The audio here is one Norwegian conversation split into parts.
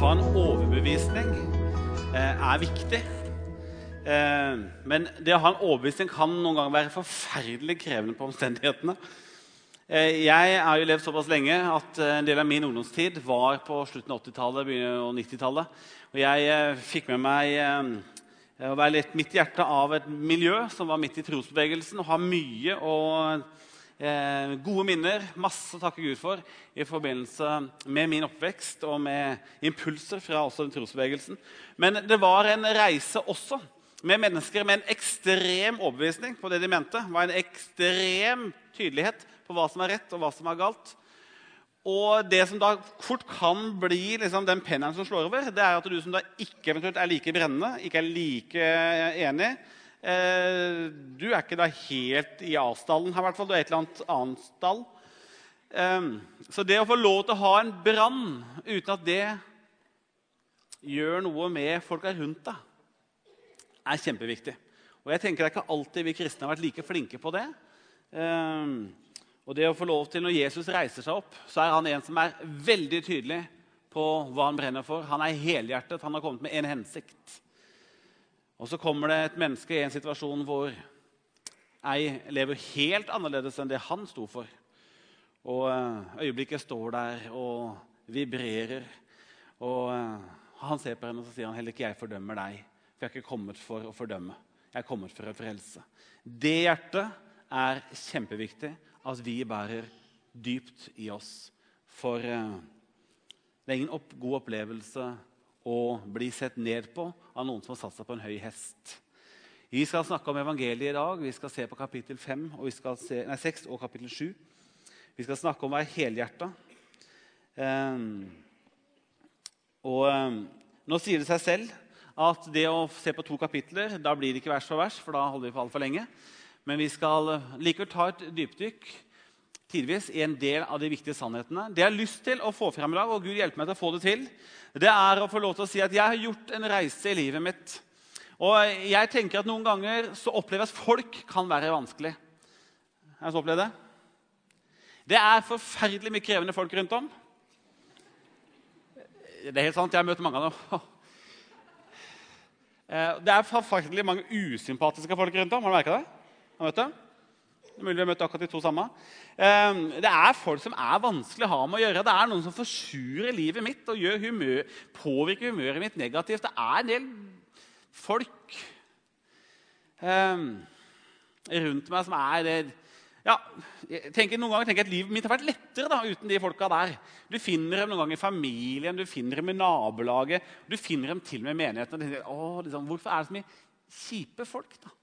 ha en overbevisning viktig. Men det å ha en overbevisning kan noen ganger være forferdelig krevende på omstendighetene. Jeg har jo levd såpass lenge at en del av min ungdomstid var på slutten av 80-tallet, begynnelsen av 90-tallet. Og jeg fikk med meg å være litt midt i hjertet av et miljø som var midt i trosbevegelsen, og ha mye og gode minner, masse å takke Gud for i forbindelse med min oppvekst og med impulser fra også den trosbevegelsen. Men det var en reise også med mennesker med en ekstrem overbevisning på det de mente. Det var en ekstrem tydelighet på hva som er rett og hva som er galt. Og det som da fort kan bli liksom den penneren som slår over, det er at du som da ikke eventuelt er like brennende, ikke er like enig, du er ikke da helt i A-stallen her i hvert fall, du er et eller annet stall. Så det å få lov til å ha en brann uten at det gjør noe med folk rundt deg, er kjempeviktig. Og jeg tenker det er ikke alltid vi kristne har vært like flinke på det. Og det å få lov til, når Jesus reiser seg opp, så er han en som er veldig tydelig på hva han brenner for. Han er helhjertet, han har kommet med en hensikt. Og så kommer det et menneske i en situasjon hvor jeg lever helt annerledes enn det han sto for. Og øyeblikket står der og vibrerer. Og han ser på henne og så sier han, heller ikke jeg fordømmer deg. For jeg er ikke kommet for å fordømme. Jeg er kommet for å frelse. Det hjertet er kjempeviktig at vi bærer dypt i oss. For det er ingen god opplevelse å bli sett ned på av noen som har satt seg på en høy hest. Vi skal snakke om evangeliet i dag. Vi skal se på kapittel 5, og 6 og kapittel 7. Vi skal snakke om å være helhjertet. Nå sier det seg selv at det å se på 2 kapitler, da blir det ikke vers for vers, for da holder vi på alt for lenge. Men vi skal likevel ta et dypdykk tidvis i en del av de viktige sannhetene. Det jeg har lyst til å få frem i dag, og Gud hjelper meg til å få det til, det er å få lov til å si at jeg har gjort en reise i livet mitt. Og jeg tenker at noen ganger så opplever jeg at folk kan være vanskelig. Har jeg så opplevd det? Det er forferdelig mye krevende folk rundt om. Det er helt sant, jeg har møtt mange av dem. Det er forferdelig mange usympatiske folk rundt om. Har du merket det? Har du møtt dem? Det er mulig vi har møtt akkurat de 2 samme. Det er folk som er vanskelig å ha med å gjøre. Det er noen som forsurer livet mitt og påvirker humøret mitt negativt. Det er en del folk rundt meg som er det. Ja, noen ganger tenker jeg at livet mitt har vært lettere da, uten de folka der. Du finner dem noen ganger i familien, du finner dem i nabolaget, du finner dem til og med i menigheten. Liksom, hvorfor er det så mye kjipe folk da?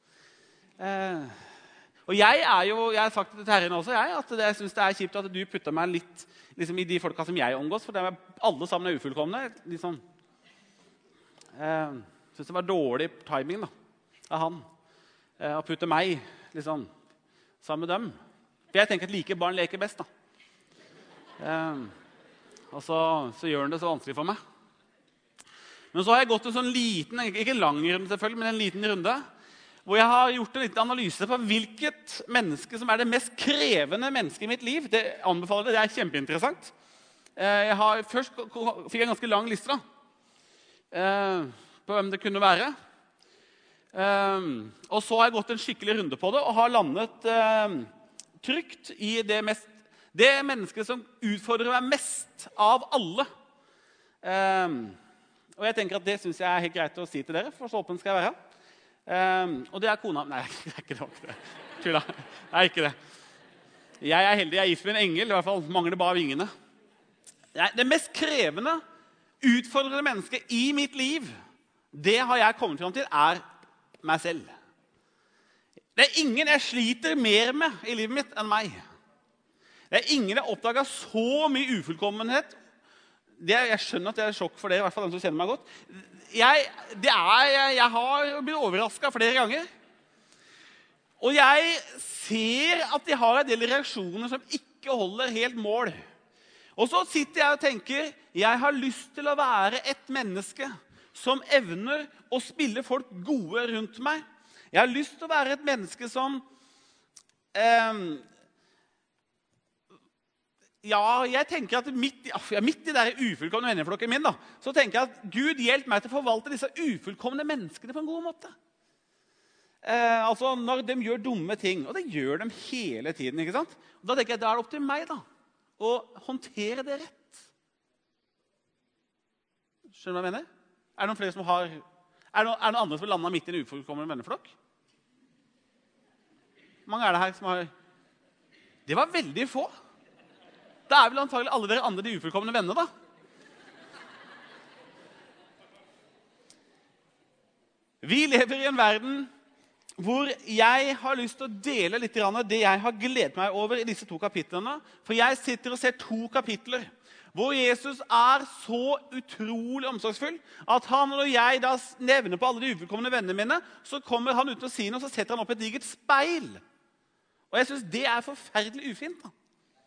Og jeg har sagt det til Herren også, at jeg synes det er kjipt at du putter meg litt liksom, i de folka som jeg omgås, for alle sammen er ufullkomne. Liksom. Jeg synes det var dårlig timing da, av han å putte meg liksom, sammen med dem. For jeg tenker at like barn leker best. Da. Og så gjør han det så vanskelig for meg. Men så har jeg gått en sånn liten, ikke en lang runde selvfølgelig, men en liten runde, hvor jeg har gjort en liten analyse på hvilket menneske som er det mest krevende mennesket i mitt liv. Det anbefaler det er kjempeinteressant. Først fikk jeg en ganske lang liste da, på hvem det kunne være. Og så har jeg gått en skikkelig runde på det, og har landet trygt i det mennesket som utfordrer meg mest av alle. Og jeg tenker at det synes jeg er helt greit å si til dere, for så åpen skal jeg være. Og det er kona. Nei, det er ikke det. Tulla. Det er ikke det. Jeg er heldig, jeg er gift med en engel, i hvert fall mangler bare vingene. Det mest krevende, utfordrende mennesket i mitt liv, det har jeg kommet fram til, er meg selv. Det er ingen jeg sliter mer med i livet mitt enn meg. Det er ingen jeg oppdaget så mye ufullkommenhet. Jeg skjønner at det er sjokk for dere, i hvert fall den som kjenner meg godt. Jeg har blitt overrasket flere ganger. Og jeg ser at de har en del reaksjoner som ikke holder helt mål. Og så sitter jeg og tenker, jeg har lyst til å være et menneske som evner å spille folk gode rundt meg. Jeg har lyst til å være et menneske som Ja, jeg tenker at midt i der ufullkomne venneflokken min, da, så tenker jeg at Gud hjelper meg til å forvalte disse ufullkomne menneskene på en god måte. Altså når de gjør dumme ting, og det gjør de hele tiden, ikke sant? Og da tenker jeg, da er det opp til meg da, å håndtere det rett. Skjønner du hva jeg mener? Er det noen flere som har... Er det noen andre som har landet midt i en ufullkommen venneflokk? Mange er det her som har... Det var veldig få. Da er vel antagelig alle dere andre de ufullkomne venner, da. Vi lever i en verden hvor jeg har lyst til å dele litt det jeg har gledet meg over i disse 2 kapitlene. For jeg sitter og ser 2 kapitler hvor Jesus er så utrolig omsorgsfull at han, når jeg da nevner på alle de ufullkomne vennene mine, så kommer han ut og sier noe, og så setter han opp et digert speil. Og jeg synes det er forferdelig ufint da.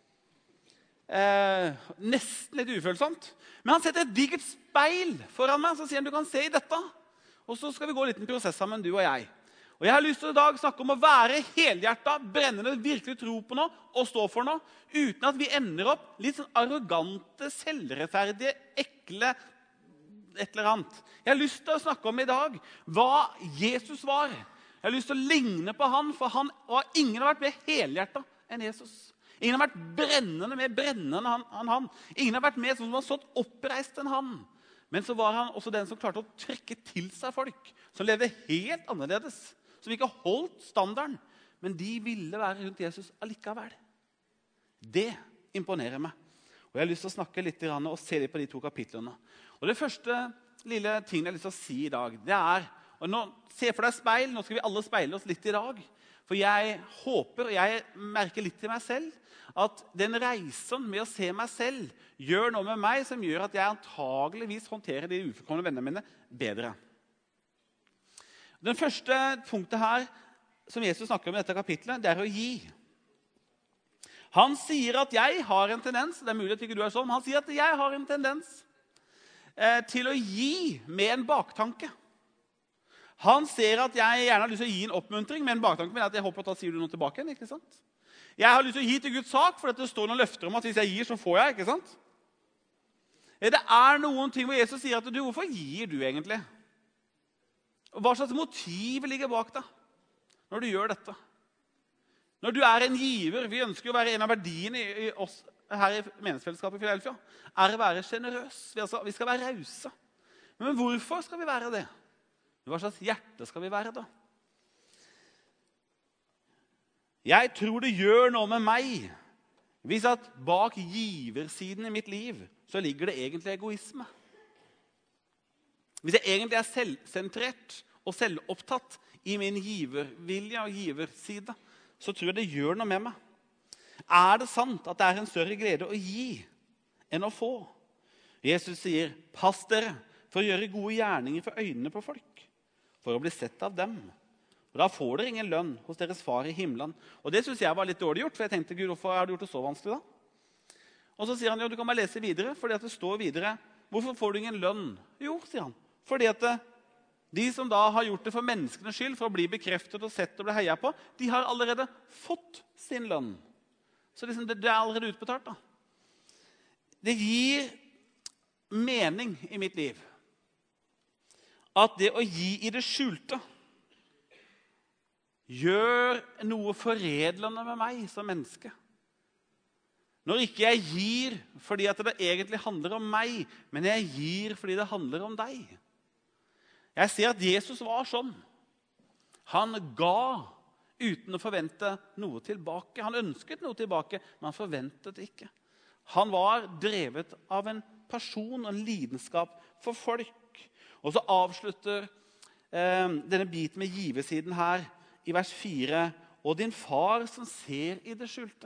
Nesten litt ufølsomt. Men han setter et digert speil foran meg, så sier han, du kan se i dette. Og så skal vi gå en liten prosess sammen, du og jeg. Og jeg har lyst til i dag snakke om å være helhjertet, brennende, virkelig tro på noe og stå for noe, uten at vi ender opp litt sånn arrogante, selvrettferdige, ekle, et eller annet. Jeg har lyst til å snakke om i dag hva Jesus var. Jeg har lyst til å ligne på han, for ingen har vært mer helhjertet enn Jesus. Ingen har vært mer brennende enn han. Ingen har vært mer som har stått oppreist enn han. Men så var han også den som klarte å trekke til seg folk, som levde helt annerledes, som ikke holdt standarden, men de ville være rundt Jesus allikevel. Det imponerer meg. Og jeg har lyst til å snakke litt og se litt på de 2 kapitlene. Og det første lille tingen jeg har lyst til å si i dag, det er, og nå, se for deg speil, nå skal vi alle speile oss litt i dag, for jeg håper, og jeg merker litt til meg selv, at den reisen med å se meg selv gjør noe med meg som gjør at jeg antageligvis håndterer de ufullkomne vennene mine bedre. Den første punktet her, som Jesus snakker om i dette kapitlet, det er å gi. Han sier at jeg har en tendens, det er mulig at ikke du er sånn, men han sier at jeg har en tendens til å gi med en baktanke. Han ser at jeg gjerne har lyst til å gi en oppmuntring, men en baktanke med at jeg håper at da sier du noe tilbake igjen, ikke sant? Jeg har lyst til å gi til Guds sak, for det står noen løfter om at hvis jeg gir, så får jeg, ikke sant? Det er noen ting hvor Jesus sier at du, hvorfor gir du egentlig? Og hva slags motiv ligger bak deg når du gjør dette? Når du er en giver, vi ønsker å være en av verdiene i oss her i menighetsfellesskapet i Philadelphia, er å være generøs. Vi skal være rause. Men hvorfor skal vi være det? Hva slags hjerte skal vi være da? Jeg tror det gjør noe med meg hvis at bak giversiden i mitt liv så ligger det egentlig egoisme. Hvis jeg egentlig er selvsentrert og selvopptatt i min givervilje og giverside, så tror jeg det gjør noe med meg. Er det sant at det er en større glede å gi enn å få? Jesus sier, pass dere for å gjøre gode gjerninger for øynene på folk, for å bli sett av dem. Og da får dere ingen lønn hos deres far i himmelen. Og det synes jeg var litt dårlig gjort, for jeg tenkte, Gud, hvorfor har du gjort det så vanskelig da? Og så sier han, jo, du kan bare lese videre, fordi at det står videre, hvorfor får du ingen lønn? Jo, sier han, fordi at de som da har gjort det for menneskenes skyld, for å bli bekreftet og sett og bli heiet på, de har allerede fått sin lønn. Så liksom det er allerede utbetalt da. Det gir mening i mitt liv at det å gi i det skjulte gjør noe foredlende med meg som menneske. Når ikke jeg gir fordi at det egentlig handler om meg, men jeg gir fordi det handler om deg. Jeg ser at Jesus var sånn. Han ga uten å forvente noe tilbake. Han ønsket noe tilbake, men han forventet ikke. Han var drevet av en passion og en lidenskap for folk. Og så avslutter denne biten med giversiden her i vers 4. Og din far som ser i det skjulte,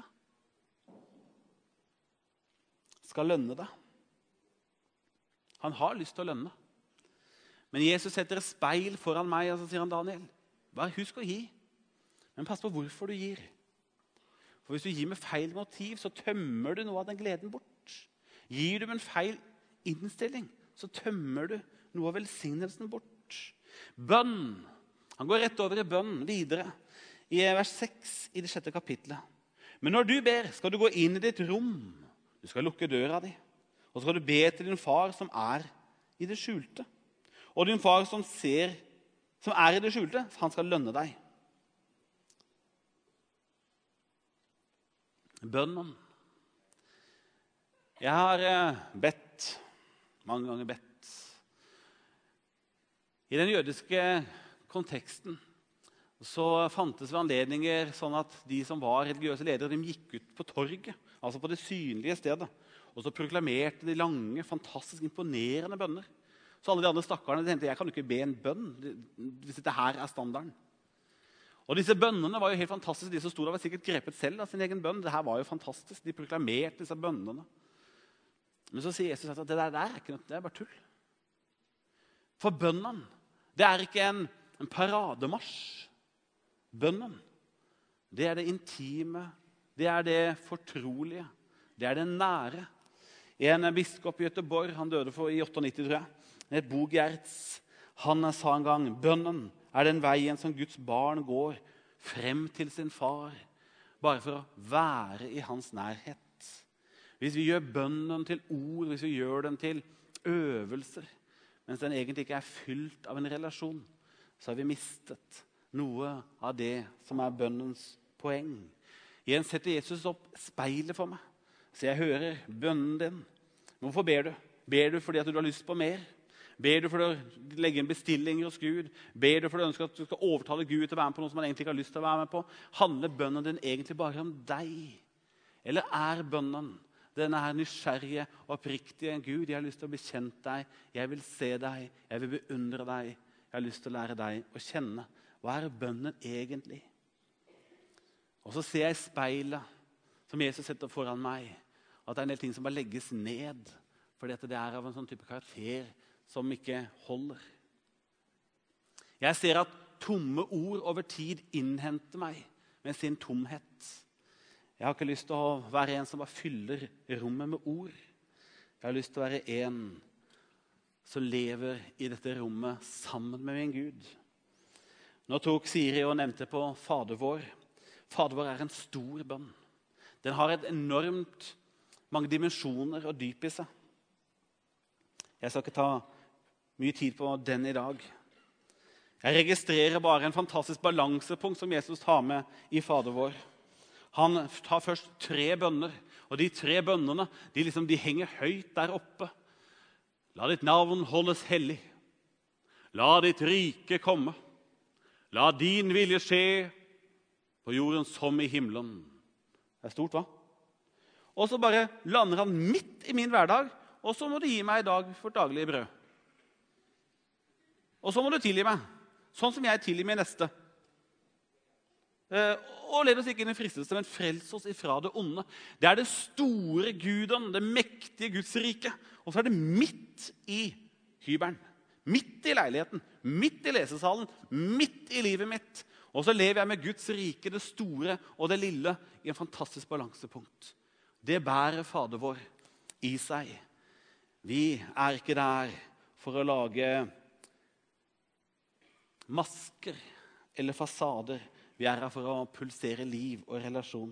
skal lønne deg. Han har lyst til å lønne. Men Jesus setter et speil foran meg, og så sier han, Daniel, bare husk å gi. Men pass på hvorfor du gir. For hvis du gir med feil motiv, så tømmer du noe av den gleden bort. Gir du med en feil innstilling, så tømmer du noe av velsignelsen bort. Bønn. Han går rett over i bønn videre, i vers 6 i det 6. kapitlet. Men når du ber, skal du gå inn i ditt rom, Du skal lukke døra di, og så skal du be til din far som i det skjulte. Og din far som i det skjulte, han skal lønne deg. Bønnen. Jeg har bedt, mange ganger bedt. I den jødiske konteksten så fantes det anledninger sånn at de som var religiøse ledere, de gikk ut på torget, altså på det synlige stedet, og så proklamerte de lange, fantastisk imponerende bønner. Så alle de andre stakkarene tenkte, jeg kan jo ikke be en bønn, hvis dette her standarden. Og disse bønnene var jo helt fantastiske. De som stod der var sikkert grepet selv av sin egen bønn. Det her var jo fantastisk. De proklamerte disse bønnene. Men så sier Jesus at det der er ikke noe, det er bare tull. For bønnen, det er ikke en parademarsj. Bønnen, det er det intime, det er det fortrolige, det er det nære. En biskop i Göteborg, han døde i 98, tror jeg, et Bo Gjertz, han sa en gang, bønnen er den veien som Guds barn går frem til sin far, bare for å være i hans nærhet. Hvis vi gjør bønnen til ord, hvis vi gjør den til øvelser, mens den egentlig ikke er fylt av en relasjon, så har vi mistet noe av det som er bønnens poeng. Igjen setter Jesus opp speilet for meg, så jeg hører bønnen din. Hvorfor ber du? Ber du fordi at du har lyst på mer? Ber du for å legge inn bestillinger hos Gud? Ber du for å ønske at du skal overtale Gud til å være med på noe som han egentlig ikke har lyst til å være med på? Handler bønnen din egentlig bare om deg? Eller er bønnen denne her nysgjerrige og oppriktige Gud? Jeg har lyst til å bekjent deg, jeg vil se deg, jeg vil beundre deg, jeg har lyst til å lære deg å kjenne. Hva er bønnen egentlig? Og så ser jeg speilet som Jesus setter foran meg, at det er en del ting som bare legges ned, fordi at det er av en sånn type karakter som ikke holder. Jeg ser at tomme ord over tid innhenter meg med sin tomhet. Jeg har ikke lyst til å være en som bare fyller rommet med ord. Jeg har lyst til å være en som lever i dette rommet sammen med min Gud. Nå tok Siri og nevnte på Fader vår. Fader vår er en stor bønn. Den har et enormt mange dimensjoner og dyp i seg. Jeg skal ikke ta mye tid på den i dag. Jeg registrerer bare en fantastisk balansepunkt som Jesus tar med i Fader vår. Han tar først 3 bønner, og de 3 bønnene de henger høyt der oppe. La ditt navn holdes hellig. La ditt rike komme. La din vilje skje på jorden som i himmelen. Det er stort, hva? Og så bare lander han midt i min hverdag, og så må du gi meg i dag for daglig brød. Og så må du tilgi meg, sånn som jeg tilgir min neste. Og led oss ikke inn i fristelse, men frels oss ifra det onde. Det er det store Guden, det mektige Guds rike. Og så er det midt i hybelen, midt i leiligheten, midt i lesesalen, midt i livet mitt. Og så lever jeg med Guds rike, det store og det lille, i en fantastisk balansepunkt. Det bærer Fader vår i seg. Vi er ikke der for å lage masker eller fasader. Vi er her for å pulsere liv og relasjon.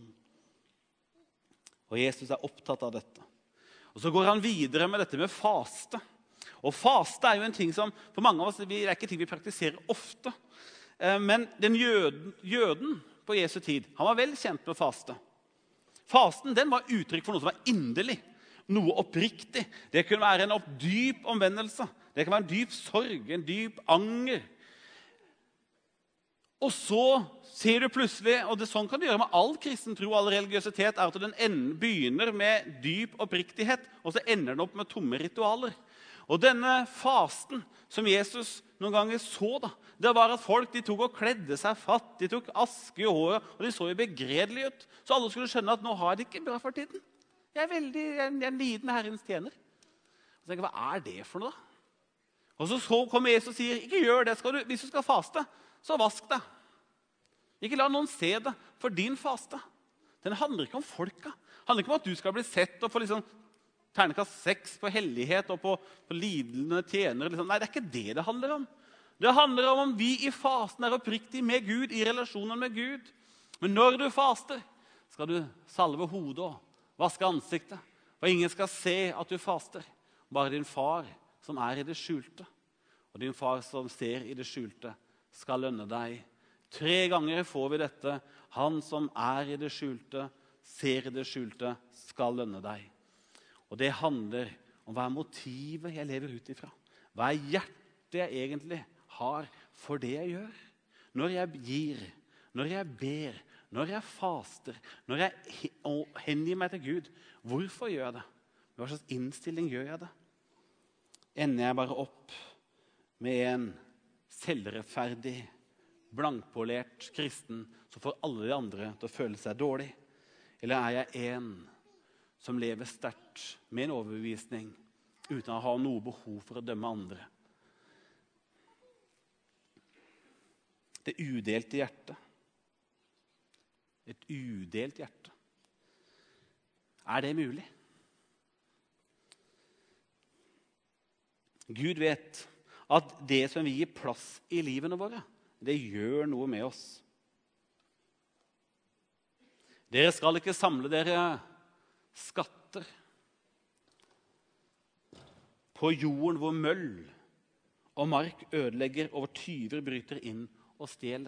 Og Jesus er opptatt av dette. Og så går han videre med dette med faste. Og faste er jo en ting som for mange av oss, det er ikke ting vi praktiserer ofte. Men den jøden på Jesu tid, han var vel kjent med faste. Fasten, den var uttrykk for noe som var inderlig, noe oppriktig. Det kunne være en dyp omvendelse. Det kan være en dyp sorg, en dyp anger. Og så ser du plutselig, og sånn kan du gjøre med all kristen tro, all religiøsitet, er at den begynner med dyp oppriktighet, og så ender den opp med tomme ritualer. Og denne fasten som Jesus noen ganger så, det var at folk de tok og kledde seg fatt, de tok aske i håret, og de så jo begredelige ut. Så alle skulle skjønne at nå har de ikke bra for tiden. Jeg er en liten Herrens tjener. Og så tenker jeg, hva er det for noe da? Og så kommer Jesus og sier, ikke gjør det, hvis du skal faste, så vask deg. Ikke la noen se det for din faste. Den handler ikke om folka. Det handler ikke om at du skal bli sett og få terningkast 6 på hellighet og på lidende tjenere. Nei, det er ikke det det handler om. Det handler om vi i fasten er oppriktig med Gud, i relasjonen med Gud. Men når du faster, skal du salve hodet og vaske ansiktet. For For ingen skal se at du faster, bare din far som er i det skjulte. Og din far som ser i det skjulte, skal lønne deg. 3 ganger får vi dette. Han som er i det skjulte, ser i det skjulte, skal lønne deg. Og det handler om hva er motivet jeg lever ut ifra. Hva er hjertet jeg egentlig har for det jeg gjør. Når jeg gir, når jeg ber, når jeg faster, når jeg hengir meg til Gud. Hvorfor gjør jeg det? Hva slags innstilling gjør jeg det? Ender jeg bare opp med en selvrettferdig, blankpolert kristen som får alle de andre til å føle seg dårlig? Eller er jeg en som lever sterkt med en overbevisning uten å ha noe behov for å dømme andre? Det udelte hjertet. Et udelt hjerte. Er det mulig? Gud vet at det som vi gir plass i livene våre, det gjør noe med oss. Dere skal ikke samle dere skatter på jorden hvor møll og mark ødelegger og hvor tyver bryter inn og stjeler.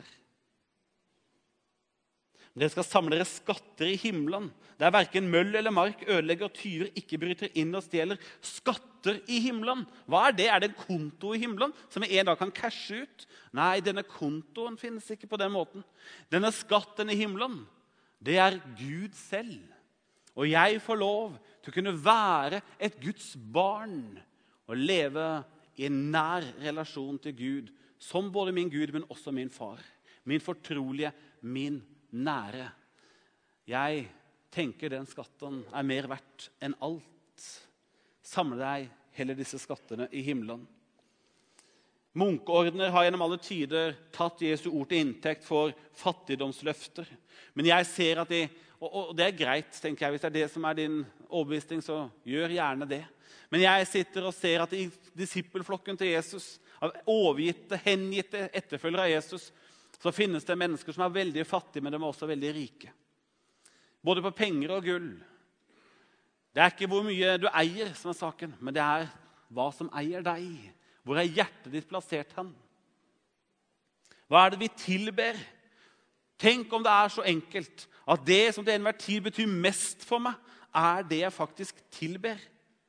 Dere skal samle dere skatter i himmelen, der hverken møll eller mark ødelegger og tyver ikke bryter inn og stjeler. Skatter i himmelen. Hva er det? Er det en konto i himmelen som vi en dag kan cashe ut? Nei, denne kontoen finnes ikke på den måten. Denne skatten i himmelen, det er Gud selv. Og jeg får lov til å kunne være et Guds barn og leve i en nær relasjon til Gud, som både min Gud, men også min far. Min fortrolige, min nære. Jeg tenker den skatten er mer verdt enn alt. Samle deg heller disse skattene i himmelen. Munkeordner har gjennom alle tider tatt Jesu ord til inntekt for fattigdomsløfter. Men jeg ser at og det er greit, tenker jeg, hvis det er det som er din overbevisning, så gjør gjerne det. Men jeg sitter og ser at i disippelflokken til Jesus, av overgitte, hengitte etterfølgere av Jesus, så finnes det mennesker som er veldig fattige, men de er også veldig rike. Både på penger og gull. Det er ikke hvor mye du eier som er saken, men det er hva som eier deg. Hvor er hjertet ditt plassert hen? Hva er det vi tilber? Tenk om det er så enkelt at det som til enhver tid betyr mest for meg, er det jeg faktisk tilber.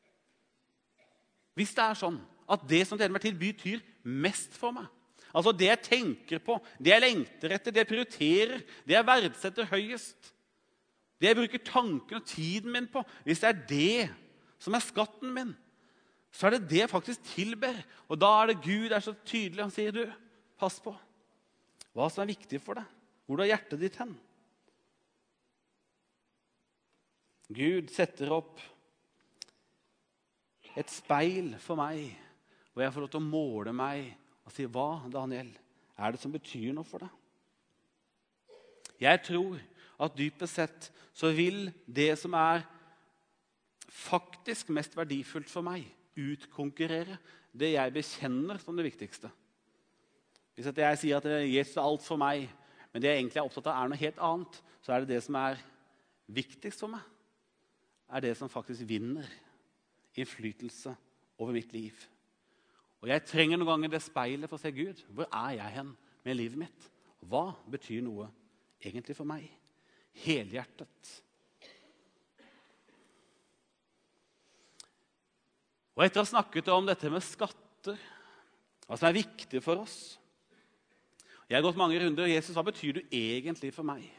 Hvis det er sånn at det som til enhver tid betyr mest for meg, altså det jeg tenker på, det jeg lengter etter, det jeg prioriterer, det jeg verdsetter høyest, det jeg bruker tanken og tiden min på, hvis det er det som er skatten min, så er det det jeg faktisk tilber. Og da er det Gud er så tydelig, han sier, du, pass på hva som er viktig for deg, hvor du har hjertet ditt hen. Gud setter opp et speil for meg, hvor jeg får lov til å måle meg og si, hva, Daniel, er det som betyr noe for deg? Jeg tror at dypest sett så vil det som er faktisk mest verdifullt for meg, utkonkurrere det jeg bekjenner som det viktigste. Hvis jeg sier at Jesus er alt for meg, men det jeg egentlig er opptatt av er noe helt annet, så er det som er viktigst for meg, er det som faktisk vinner innflytelse over mitt liv. Og jeg trenger noen ganger det speilet for å se Gud. Hvor er jeg hen med livet mitt? Hva betyr noe egentlig for meg? Helhjertet. Og etter å ha snakket om dette med skatter, hva som er viktig for oss, jeg har gått mange runder, Jesus, hva betyr du egentlig for meg?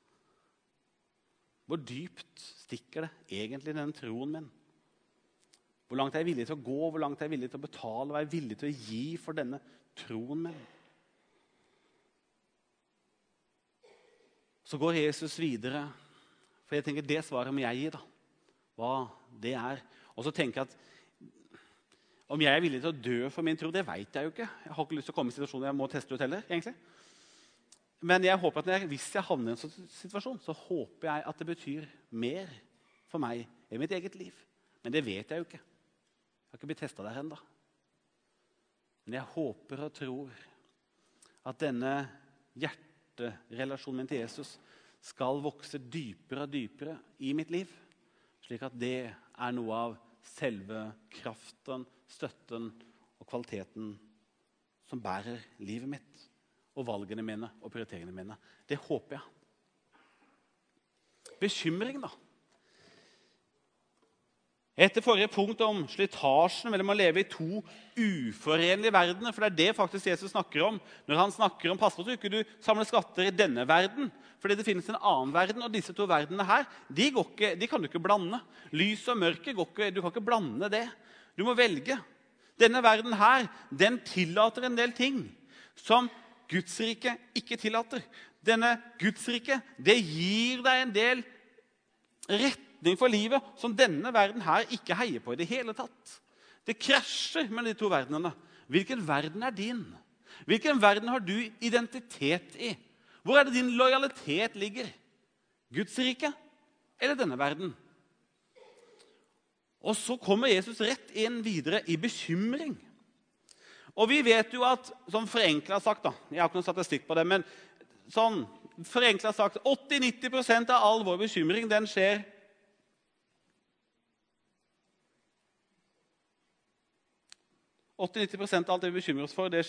Hvor dypt stikker det egentlig den troen min? Hvor langt er jeg villig til å gå, hvor langt er jeg villig til å betale, hva er jeg villig til å gi for denne troen min? Så går Jesus videre, for jeg tenker det svaret må jeg gi da, hva det er. Og så tenker jeg at om jeg er villig til å dø for min tro, det vet jeg jo ikke. Jeg har ikke lyst til å komme i situasjoner jeg må teste ut heller, egentlig. Men jeg håper at hvis jeg havner i en sånn situasjon, så håper jeg at det betyr mer for meg i mitt eget liv. Men det vet jeg jo ikke. Jeg har ikke blitt testet der enda. Men jeg håper og tror at denne hjerterelasjonen min til Jesus skal vokse dypere og dypere i mitt liv, Slik at det noe av selve kraften, støtten og kvaliteten som bærer livet mitt, og valgene mine og prioriteringene mine. Det håper jeg. Bekymring da. Etter forrige punkt om slitasjen mellom å leve i to uforenlige verdener, for det det faktisk Jesus snakker om når han snakker om pass på at du samler skatter i denne verden, fordi det finnes en annen verden, og disse to verdenene her, de kan du ikke blande. Lys og mørke, du kan ikke blande det. Du må velge. Denne verden her, den tillater en del ting som Guds rike ikke tillater. Denne Guds rike, det gir deg en del retning for livet som denne verden her ikke heier på i det hele tatt. Det krasjer med de to verdenene. Hvilken verden din? Hvilken verden har du identitet i? Hvor det din lojalitet ligger? Guds rike eller denne verden? Og så kommer Jesus rett inn videre i bekymring. Og vi vet jo at, som forenklet sagt da, jeg har ikke noen statistikk på det, men sånn forenklet sagt, 80-90% av all vår bekymring, den skjer 80-90% av alt det vi bekymrer oss for, det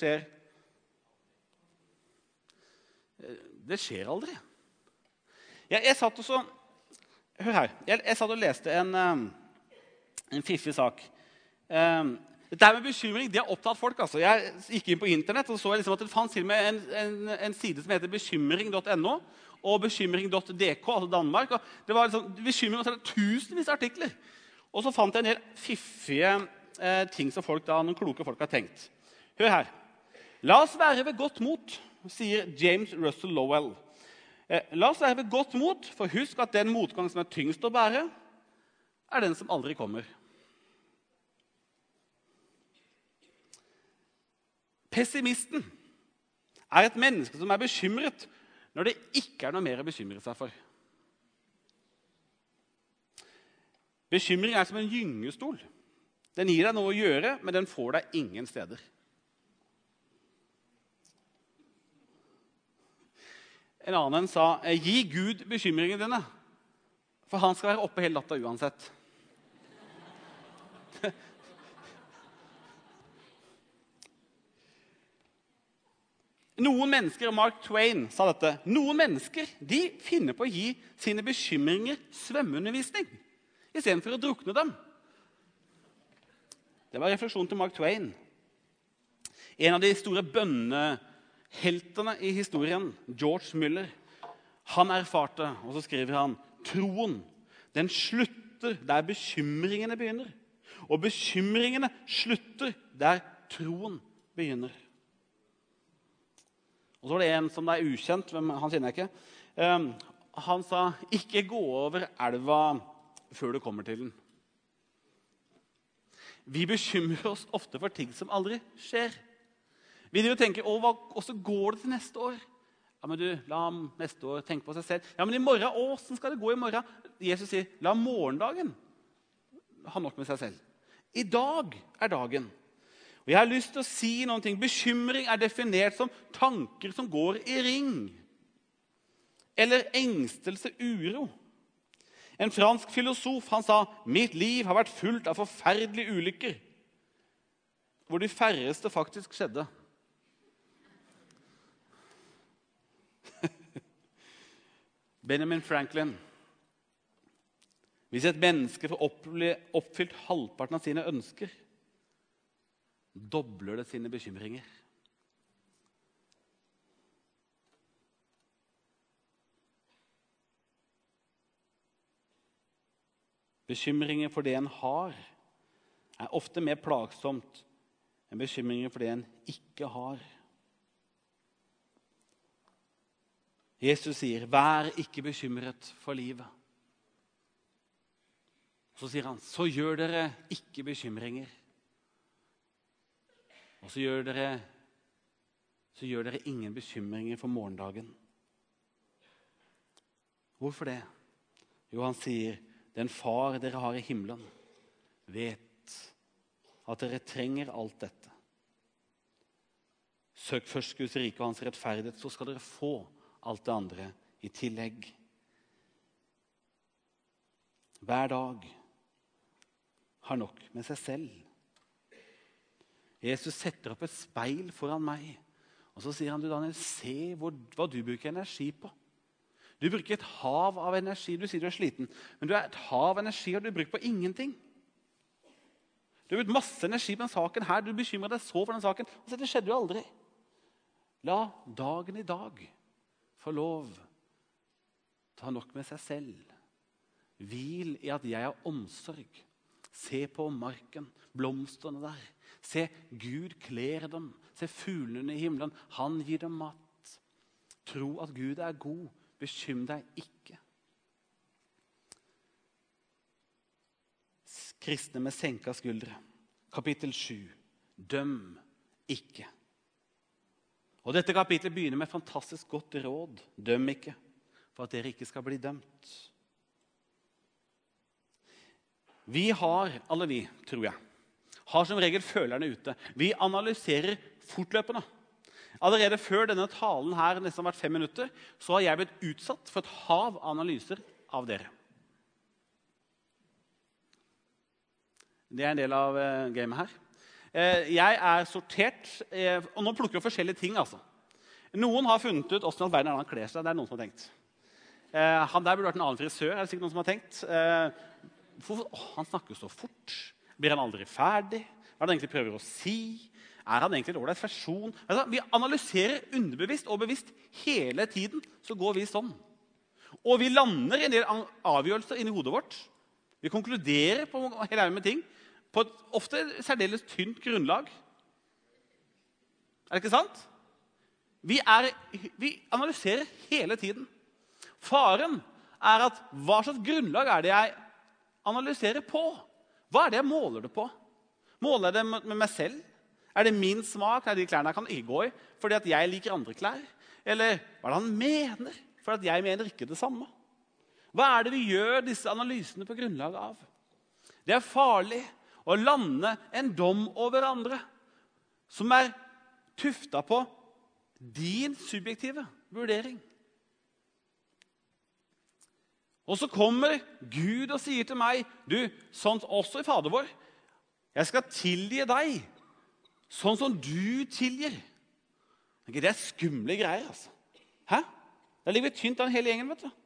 skjer aldri. Jeg satt og så, hør her, jeg satt og leste en fiffig sak. Dette med bekymring, det har opptatt folk. Altså. Jeg gikk inn på internett og så liksom at det fanns til og med en side som heter bekymring.no og bekymring.dk, altså Danmark. Og det var liksom, bekymring, og så tusenvis av artikler. Og så fant jeg en del fiffige ting som noen kloke folk har tenkt. Hør her. La oss være ved godt mot, sier James Russell Lowell. La oss være ved godt mot, for husk at den motgang som tyngst å bære, den som aldri kommer. Pessimisten et menneske som bekymret når det ikke noe mer å bekymre seg for. Bekymring som en gyngestol. Den gir deg noe å gjøre, men den får deg ingen steder. En annen sa, gi Gud bekymringene dine, for han skal være oppe hele natta uansett. Noen mennesker, Mark Twain sa dette, noen mennesker de finner på å gi sine bekymringer svømmeundervisning, i stedet for å drukne dem. Det var refleksjonen til Mark Twain. En av de store bønneheltene i historien, George Muller, han erfarte, og så skriver han, troen, den slutter der bekymringene begynner, og bekymringene slutter der troen begynner. Og så var det en som er ukjent, han kjenner jeg ikke. Han sa, ikke gå over elva før du kommer til den. Vi bekymrer oss ofte for ting som aldri skjer. Vi tenker, hvordan går det til neste år? Ja, men du, la neste år tenke på seg selv. Ja, men i morgen, hvordan skal det gå i morgen? Jesus sier, la morgendagen ha nok med seg selv. I dag dagen. Og jeg har lyst til å si noen ting. Bekymring definert som tanker som går i ring. Eller engstelse, uro. En fransk filosof, han sa, mitt liv har vært fullt av forferdelige ulykker, hvor de færreste faktisk skjedde. Benjamin Franklin. Hvis et menneske får oppfylt halvparten av sine ønsker, dobler det sine bekymringer. Bekymringer for det en har ofte mer plagsomt enn bekymringer for det en ikke har. Jesus sier, vær ikke bekymret for livet. Så sier han, så gjør dere ikke bekymringer. Og så gjør dere ingen bekymringer for morgendagen. Hvorfor det? Jo, han sier, den far dere har i himmelen, vet at dere trenger alt dette. Søk først Guds rike og hans rettferdighet, så skal dere få alt det andre i tillegg. hver dag har nok med seg selv. Jesus setter opp et speil foran meg, og så sier han, du Daniel, se hva du bruker energi på. Du bruker et hav av energi. Du sier du er sliten, men du er et hav av energi, og du bruker på ingenting. Du har brukt masse energi på den saken her, du bekymrer deg så for den saken, og så det skjedde jo aldri. La dagen i dag få lov ta nok med seg selv. Hvil i at jeg har omsorg. Se på marken, blomsterne der. Se, Gud kler dem. Se fuglene i himmelen. Han gir dem mat. Tro at Gud er god. Bekymr deg ikke. Kristne med senka skuldre. Kapittel 7. Døm ikke. Og dette kapitlet begynner med fantastisk godt råd. Døm ikke, for at dere ikke skal bli dømt. Vi har, alle vi, tror jeg, har som regel følerne ute. Vi analyserer fortløpende. Allerede før denne talen her nesten vært 5 minutter, så har jeg blitt utsatt for et hav analyser av dere. Det er en del av gamet her. Jeg er sortert, og nå plukker jeg forskjellige ting, altså. Noen har funnet ut hvordan verden er han kler seg. Det er noen som har tenkt. Han der burde vært en annen frisør, er det sikkert noen som har tenkt. Han snakker så fort. Blir han aldri ferdig? Hva er det egentlig prøver å si? Er han egentlig en ålreit person? Altså, vi analyserer underbevisst og bevisst hele tiden, så går vi sånn. Og vi lander i en del avgjørelser inni hodet vårt. Vi konkluderer på hele haug med ting på et ofte særdeles tynt grunnlag. Er det ikke sant? Vi analyserer hele tiden. Faren er at hva slags grunnlag er det jeg analyserer på? Hva er det jeg måler det på? Måler jeg det med meg selv? Er det min smak? Er det de klærne jeg kan ikke gå i fordi at jeg liker andre klær? Eller hva er det han mener? For at jeg mener ikke det samme. Hva er det vi gjør disse analysene på grunnlag av? Det er farlig å lande en dom over andre som er tufta på din subjektive vurdering. Og så kommer Gud og sier til meg, du, sånn også i Fader vår, jeg skal tilgi deg sånn som du tilgir. Det er skumle greier, altså. Hæ? Det ligger tynt av hele gjengen, vet du.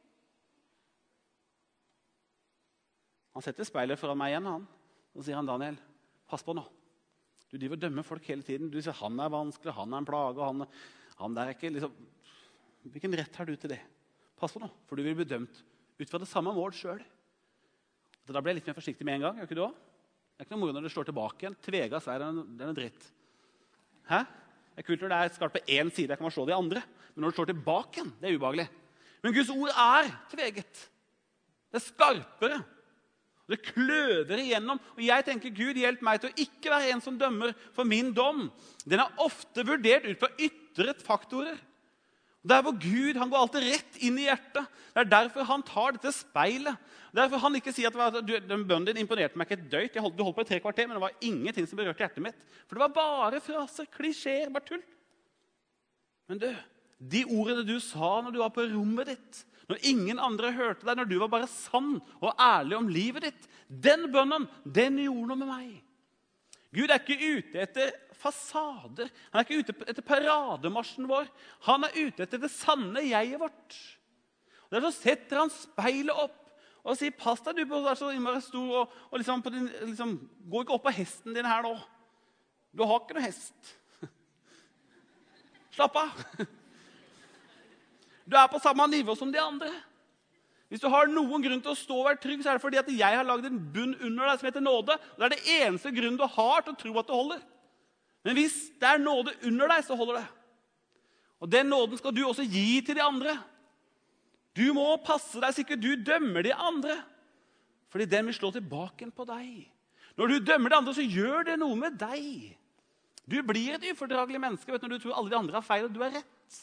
Han setter speilet foran meg igjen, han. Og sier han, Daniel, pass på nå. Du driver og dømmer folk hele tiden. Du sier, han er vanskelig, han er en plage, han der er ikke, liksom. Hvilken rett har du til det? Pass på nå, for du vil bli dømt ut fra det samme mål selv. Så da ble jeg litt mer forsiktig med en gang, er ikke du også? Det er ikke noe moro når det slår tilbake igjen. Tvega seg, det er en dritt. Hæ? Det er kult når det er skarpt på en side, jeg kan bare slå de andre. Men når det slår tilbake igjen, det er ubehagelig. Men Guds ord er tveget. Det er skarpere. Det kløver igjennom. Og jeg tenker, Gud, hjelp meg til å ikke være en som dømmer for min dom. Den er ofte vurdert ut fra ytre faktorer. Der hvor Gud, han går alltid rett inn i hjertet. Det er derfor han tar dette speilet. Derfor han ikke sier at den bønnen din imponerte meg ikke et døyt. Du holdt på i 3 kvarter, men det var ingenting som berørte hjertet mitt. For det var bare fraser, klisjeer, bare tull. Men du, de ordene du sa når du var på rommet ditt, når ingen andre hørte deg, når du var bare sann og ærlig om livet ditt, den bønnen, den gjorde noe med meg. Gud er ikke ute etter fasader. Han er ikke ute etter parademarsjen vår. Han er ute etter det sanne jeget vårt. Og derfor setter han speilet opp og sier, pass deg, du bør være så innmari stor, og liksom, gå ikke opp på hesten din her nå. Du har ikke noe hest. Slapp av. Du er på samme nivå som de andre. Hvis du har noen grunn til å stå og være trygg, så er det fordi at jeg har laget en bunn under deg som heter nåde. Og det er det eneste grunnen du har til å tro at det holder. Men hvis det er nåde under deg, så holder det. Og den nåden skal du også gi til de andre. Du må passe deg så ikke du dømmer de andre. Fordi den vil slå tilbake på deg. Når du dømmer de andre, så gjør det noe med deg. Du blir et ufordragelig menneske, vet du, når du tror alle de andre har feil, og du er rett.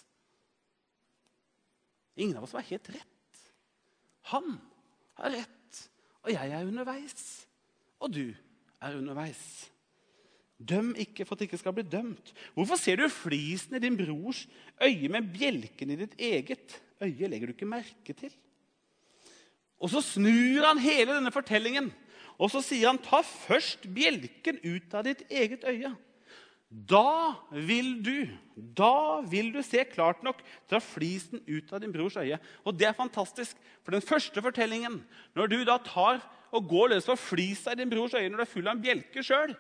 Ingen av oss var helt rett. Han har rett, og jeg er underveis. Og du er underveis. Døm ikke for at det ikke skal bli dømt. Hvorfor ser du flisen i din brors øye med bjelken i ditt eget øye? Legger du ikke merke til? Og så snur han hele denne fortellingen, og så sier han, ta først bjelken ut av ditt eget øye. Da vil du se klart nok, dra flisen ut av din brors øye. Og det fantastisk, for den første fortellingen, når du da tar og går løs for flisa i din brors øye, når du full av en bjelke selv,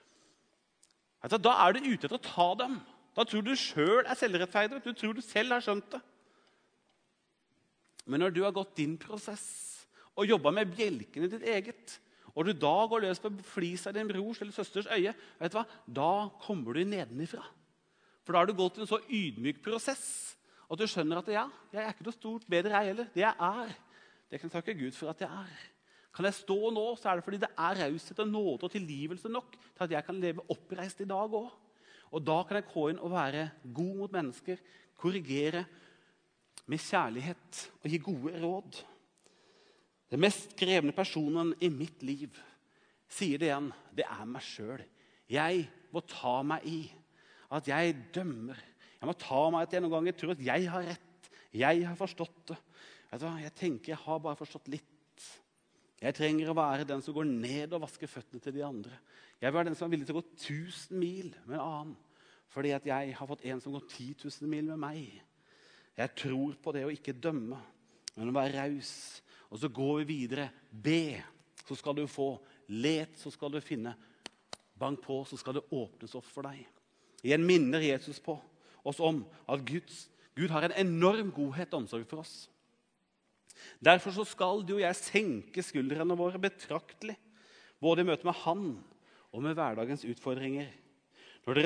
da du ute etter å ta dem. Da tror du selv selvrettferdig, du tror du selv har skjønt det. Men når du har gått din prosess og jobbet med bjelken i ditt eget, og du da går løs på flisa i din brors eller søsters øye, da kommer du nedenifra. For da har du gått til en så ydmyk prosess, at du skjønner at jeg er ikke noe stort bedre jeg heller. Det jeg er, det kan jeg takke Gud for at jeg er. Kan jeg stå nå, så er det fordi det er raushet og nåde og tilgivelse nok til at jeg kan leve oppreist i dag også. Og da kan jeg gå inn og være god mot mennesker, korrigere med kjærlighet og gi gode råd. Den mest krevende personen i mitt liv, sier det igjen, det er meg selv. Jeg må ta meg i at jeg dømmer. Jeg må ta meg at jeg noen ganger tror at jeg har rett. Jeg har forstått det. Jeg tenker jeg har bare forstått litt. Jeg trenger å være den som går ned og vasker føttene til de andre. Jeg vil være den som er villig til å gå 1000 mil med en annen, fordi at jeg har fått en som går 10 000 mil med meg. Jeg tror på det å ikke dømme, men å være raus. Og så går vi videre. Be, så skal du få. Let, så skal du finne. Bank på, så skal det åpnes opp for deg. Igjen minner Jesus på oss om at Gud har en enorm godhet og omsorg for oss. Derfor så skal du og jeg senke skuldrene våre betraktelig, både i møte med han og med hverdagens utfordringer. Når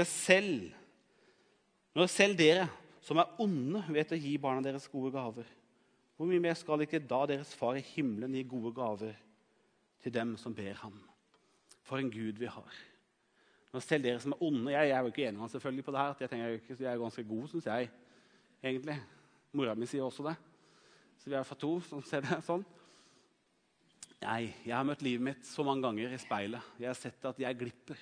selv dere som er onde vet å gi barna deres gode gaver, hvor mye mer skal ikke da deres far i himmelen gi gode gaver til dem som ber ham? For en Gud vi har. Når selv dere som er onde, jeg er jo ikke enig med han selvfølgelig på det her, at jeg tenker jeg er ganske god, synes jeg, egentlig. Mora mi sier også det. Så vi er fra to som ser det sånn. Nei, jeg har møtt livet mitt så mange ganger i speilet. Jeg har sett at jeg glipper.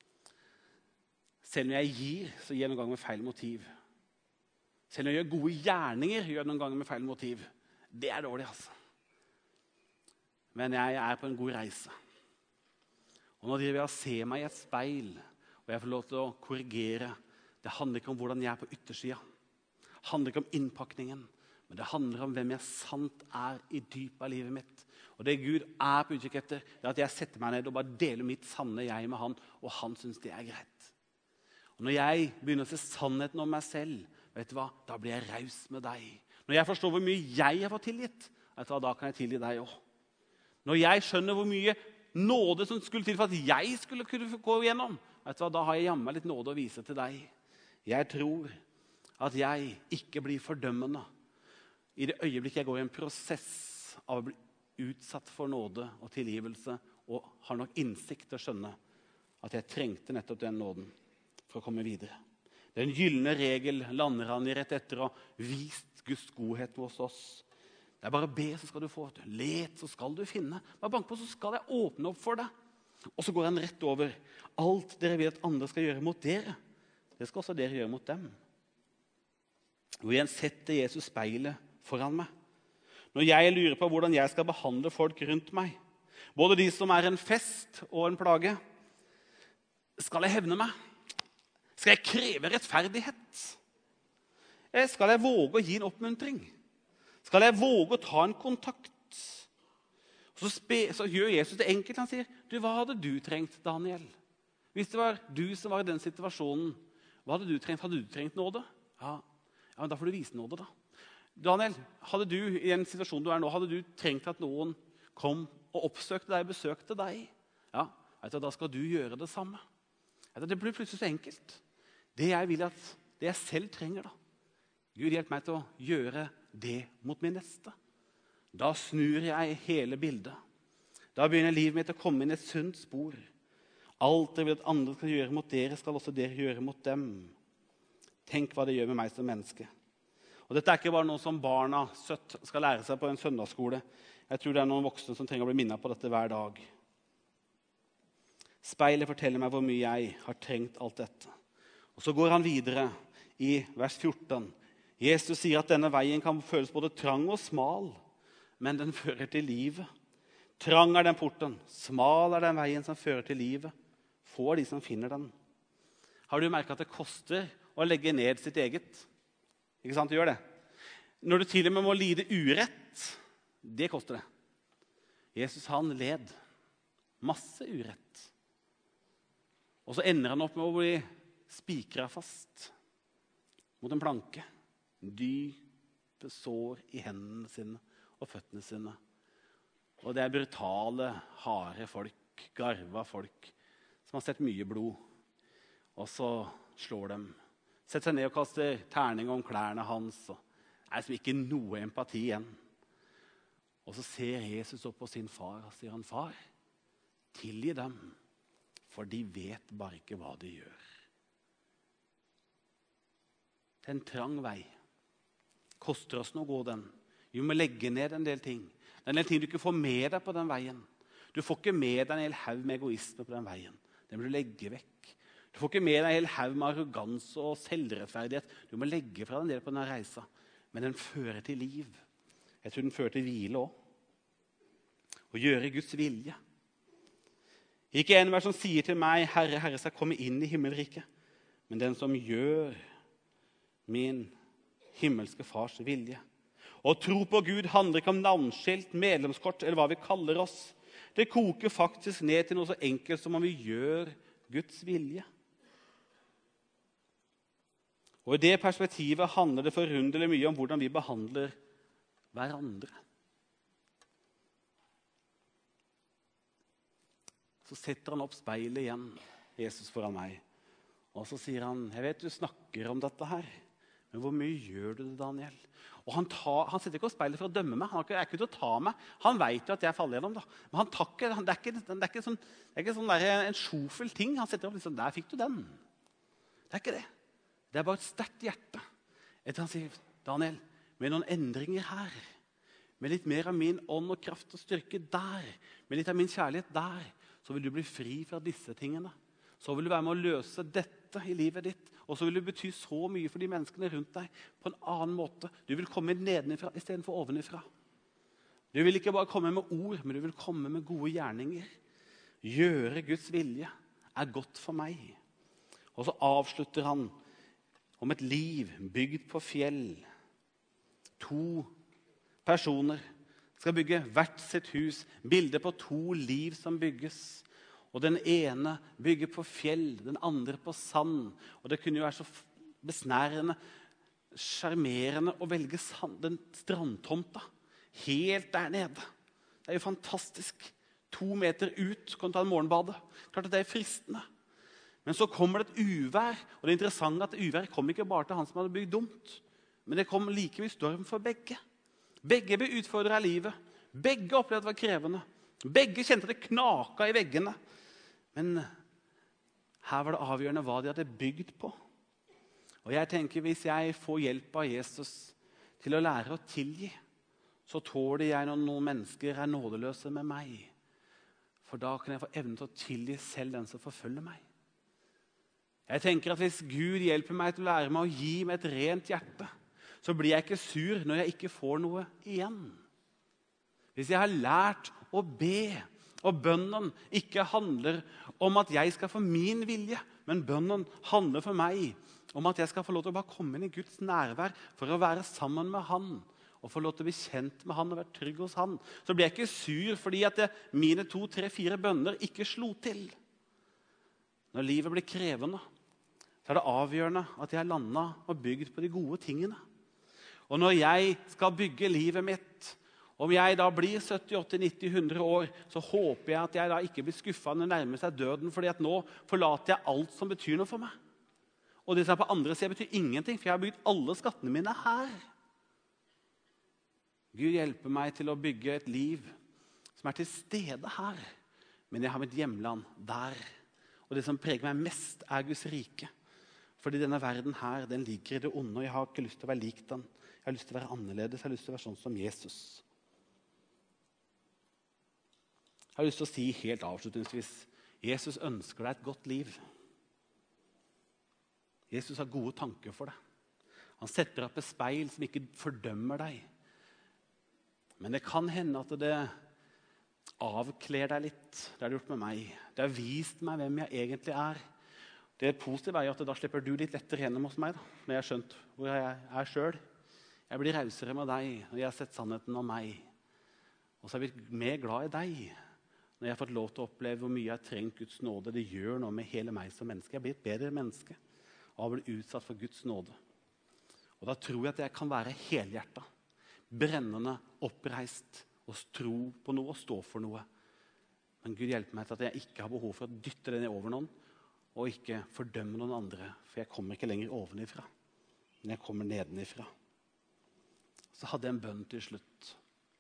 Selv når jeg gir, så gir jeg noen ganger med feil motiv. Selv når jeg gjør gode gjerninger, gjør jeg noen ganger med feil motiv. Det er dårlig, altså. Men jeg er på en god reise. Og nå driver jeg og ser meg i et speil, og jeg får lov til å korrigere. Det handler ikke om hvordan jeg er på yttersiden. Det handler ikke om innpakningen. Men det handler om hvem jeg sant er i dypet av livet mitt. Og det Gud er på utkikk etter, det er at jeg setter meg ned og bare deler mitt sanne jeg med han, og han synes det er greit. Og når jeg begynner å se sannheten om meg selv, vet du hva? Da blir jeg raus med deg. Når jeg forstår hvor mye jeg har fått tilgitt, vet du hva? Da kan jeg tilgi deg også. Når jeg skjønner hvor mye nåde som skulle til for at jeg skulle kunne gå igjennom, vet du hva? Da har jeg jammen litt nåde å vise til deg. Jeg tror at jeg ikke blir fordømmende i det øyeblikket jeg går i en prosess av å bli utsatt for nåde og tilgivelse, og har nok innsikt til å skjønne at jeg trengte nettopp den nåden for å komme videre. Den gyllene regel lander han i rett etter å ha vist Guds godhet hos oss. Det er bare å be, så skal du få. Let, så skal du finne. Bare bank på, så skal jeg åpne opp for deg. Og så går han rett over. Alt dere vil at andre skal gjøre mot dere, det skal også dere gjøre mot dem. Og igjen setter Jesus speilet foran meg. Når jeg lurer på hvordan jeg skal behandle folk rundt meg, både de som er en fest og en plage, skal jeg hevne meg? Skal jeg kreve rettferdighet? Skal jeg våge å gi en oppmuntring? Skal jeg våge å ta en kontakt? Så gjør Jesus det enkelt. Han sier, hva hadde du trengt, Daniel? Hvis det var du som var i den situasjonen, hva hadde du trengt? Hadde du trengt nåde? Ja, men da får du vise nåde da. Daniel, hadde du i en situasjon du er nå, hadde du trengt at noen kom og oppsøkte deg, besøkte deg? Ja, da skal du gjøre det samme. Det blir plutselig så enkelt. Det jeg vil at det jeg selv trenger da. Gud hjelp meg til å gjøre det mot min neste. Da snur jeg hele bildet. Da begynner livet mitt å komme inn i et sunt spor. Alt dere vil at andre skal gjøre mot dere, skal også dere gjøre mot dem. Tenk hva det gjør med meg som menneske. Og dette er ikke bare noe som barna søtt skal lære seg på en søndagsskole. Jeg tror det er noen voksne som trenger å bli minnet på dette hver dag. Speilet forteller meg hvor mye jeg har trengt alt dette. Og så går han videre i vers 14. Jesus sier at denne veien kan føles både trang og smal. men den fører til livet. Trang er den porten, smal er den veien som fører til livet. Få er de som finner den. Har du merket at det koster å legge ned sitt eget? Ikke sant, du gjør det? Når du til og med må lide urett, det koster det. Jesus, han led masse urett. Og så ender han opp med å bli spikret fast mot en planke. Dype sår i hendene sine og føttene sine. Og det er brutale, harde folk, garva folk, som har sett mye blod. Og så slår dem. Setter seg ned og kaster terning om klærne hans. Og det er som ikke noe empati igjen. Og så ser Jesus opp på sin far og sier han, far, tilgi dem, for de vet bare ikke hva de gjør. Det er en trang vei. Koster oss noe å gå den. Vi må legge ned en del ting. Det er en del ting du ikke får med deg på den veien. Du får ikke med deg en hel haug med egoisme på den veien. Den må du legge vekk. Du får ikke med deg en hel haug med arroganse og selvrettferdighet. Du må legge fra deg en del på denne reisa. Men den fører til liv. Jeg tror den fører til hvile også. Å gjøre Guds vilje. Ikke enhver som sier til meg, Herre, Herre, skal komme inn i himmelriket. Men den som gjør min himmelske fars vilje. Å tro på Gud handler ikke om navnskilt, medlemskort eller hva vi kaller oss. Det koker faktisk ned til noe så enkelt som om vi gjør Guds vilje. Og i det perspektivet handler det forunderlig mye om hvordan vi behandler hverandre. Så setter han opp speilet igjen, Jesus foran meg. Og så sier han, jeg vet du snakker om dette her, men hvor mye gjør du det, Daniel? Og han setter ikke opp speilet for å dømme meg. Han er ikke ute å ta meg. Han vet jo at jeg faller gjennom. Da. Men han takker, det er ikke sånn en sjofel ting. Han setter opp liksom, der fikk du den. Det er ikke det. Det er bare et sterkt hjerte. Etter han sier, Daniel, med noen endringer her, med litt mer av min ånd og kraft og styrke der, med litt av min kjærlighet der, så vil du bli fri fra disse tingene. Så vil du være med å løse dette i livet ditt. Og så vil du bety så mye for de menneskene rundt deg på en annen måte. Du vil komme nedenifra i stedet for ovenifra. Du vil ikke bare komme med ord, men du vil komme med gode gjerninger. Gjøre Guds vilje er godt for meg. Og så avslutter han om et liv bygd på fjell. 2 personer skal bygge hvert sitt hus. Bildet på 2 liv som bygges. Og den ene bygger på fjell, den andre på sand. Og det kunne jo være så besnærende, charmerende å velge den strandtomta. Helt der nede. Det er jo fantastisk. 2 meter ut kan du ta en morgenbade. Klart at det er fristende. Men så kommer det et uvær. Og det er interessant at uvær kom ikke bare til han som hadde bygd dumt. Men det kom like mye storm for begge. Begge ble utfordret av livet. Begge opplevde at det var krevende. Begge kjente at det knaka i veggene. Men her var det avgjørende hva de hadde bygd på. Og jeg tenker, hvis jeg får hjelp av Jesus til å lære å tilgi, så tåler jeg når noen mennesker er nådeløse med meg. For da kan jeg få evne til å tilgi selv den som forfølger meg. Jeg tenker at hvis Gud hjelper meg til å lære meg å gi med et rent hjerte, så blir jeg ikke sur når jeg ikke får noe igjen. Hvis jeg har lært å be, og bønnen ikke handler om at jeg skal få min vilje, men bønnen handler for meg om at jeg skal få lov til å bare komme inn i Guds nærvær for å være sammen med han, og få lov til å bli kjent med han og være trygg hos han, så blir jeg ikke sur fordi at mine 2, 3, 4 bønner ikke slo til. Når livet blir krevende, så er det avgjørende at jeg har landet og bygd på de gode tingene. Og når jeg skal bygge livet mitt, om jeg da blir 70, 80, 90, 100 år, så håper jeg at jeg da ikke blir skuffet når det nærmer seg døden, fordi at nå forlater jeg alt som betyr noe for meg. Og det som er på andre siden betyr ingenting, for jeg har bygd alle skattene mine her. Gud hjelper meg til å bygge et liv som er til stede her, men jeg har mitt hjemland der. Og det som preger meg mest er Guds rike. Fordi denne verden her, den ligger i det onde, og jeg har ikke lyst til å være lik den. Jeg har lyst til å være annerledes, jeg har lyst til å være sånn som Jesus. Jeg har lyst til å si helt avslutningsvis, Jesus ønsker deg et godt liv. Jesus har gode tanker for deg. Han setter opp et speil som ikke fordømmer deg. Men det kan hende at det avkler deg litt. Det har det gjort med meg. Det har vist meg hvem jeg egentlig er. Det positive er jo at da slipper du litt lettere gjennom hos meg, da, når jeg har skjønt hvor jeg er selv. Jeg blir rausere med deg når jeg har sett sannheten om meg. Og så er jeg blitt mer glad i deg når jeg har fått lov til å oppleve hvor mye jeg har trengt Guds nåde. Det gjør noe med hele meg som menneske. Jeg blir et bedre menneske av å bli utsatt for Guds nåde. Og da tror jeg at jeg kan være helhjertet, brennende, oppreist og tro på noe og stå for noe. Men Gud hjelper meg til at jeg ikke har behov for å dytte det ned over noen og ikke fordømme noen andre, for jeg kommer ikke lenger ovenifra, men jeg kommer nedenifra. Så hadde jeg en bønn til slutt.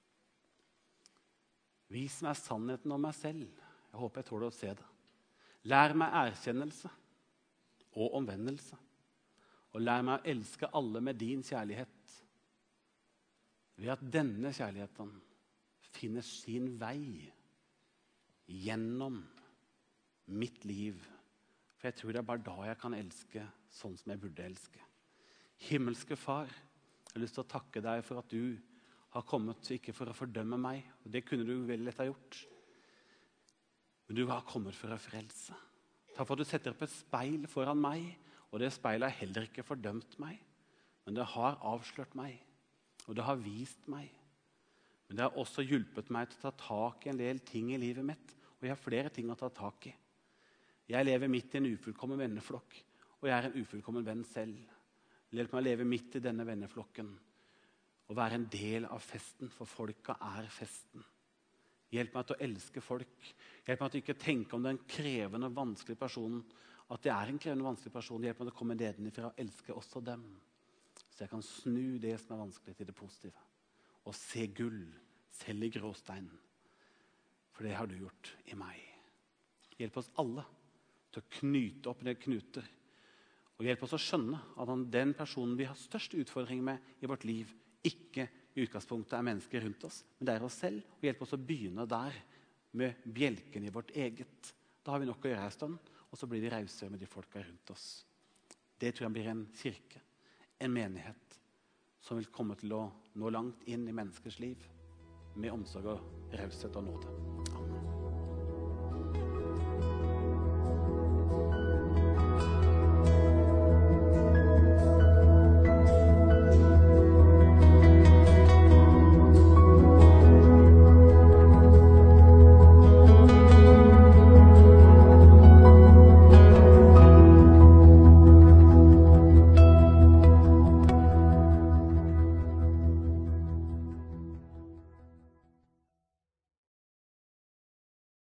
Vis meg sannheten om meg selv. Jeg håper jeg tåler å se det. Lær meg erkjennelse og omvendelse. Og lær meg å elske alle med din kjærlighet. Ved at denne kjærligheten finner sin vei gjennom mitt liv. For jeg tror det er bare da jeg kan elske sånn som jeg burde elske. Himmelske Far, jeg har lyst til å takke deg for at du har kommet ikke for å fordømme meg, og det kunne du veldig lett ha gjort. Men du har kommet for å frelse. Takk for at du setter opp et speil foran meg, og det speilet har heller ikke fordømt meg, men det har avslørt meg, og det har vist meg. Men det har også hjulpet meg til å ta tak i en del ting i livet mitt, og jeg har flere ting å ta tak i. Jeg lever midt i en ufullkommen venneflokk, og jeg er en ufullkommen venn selv. Hjelp meg å leve midt i denne venneflokken, og være en del av festen, for folka er festen. Hjelp meg til å elske folk. Hjelp meg til å ikke tenke om den krevende, vanskelige personen, at det er en krevende, vanskelig person. Hjelp meg til å komme nedenifra og elske også dem. Så jeg kan snu det som er vanskelig til det positive. Og se gull, selv i gråstein. For det har du gjort i meg. Hjelp oss alle til å knyte opp det knuter. Og hjelp oss å skjønne at den personen vi har størst utfordring med i vårt liv, ikke i utgangspunktet er mennesker rundt oss, men det er oss selv. Og hjelp oss å begynne der med bjelken i vårt eget. Da har vi nok å gjøre en stund, og så blir vi rausere med de folka rundt oss. Det tror jeg blir en kirke, en menighet, som vil komme til å nå langt inn i menneskers liv med omsorg og raushet og nåde.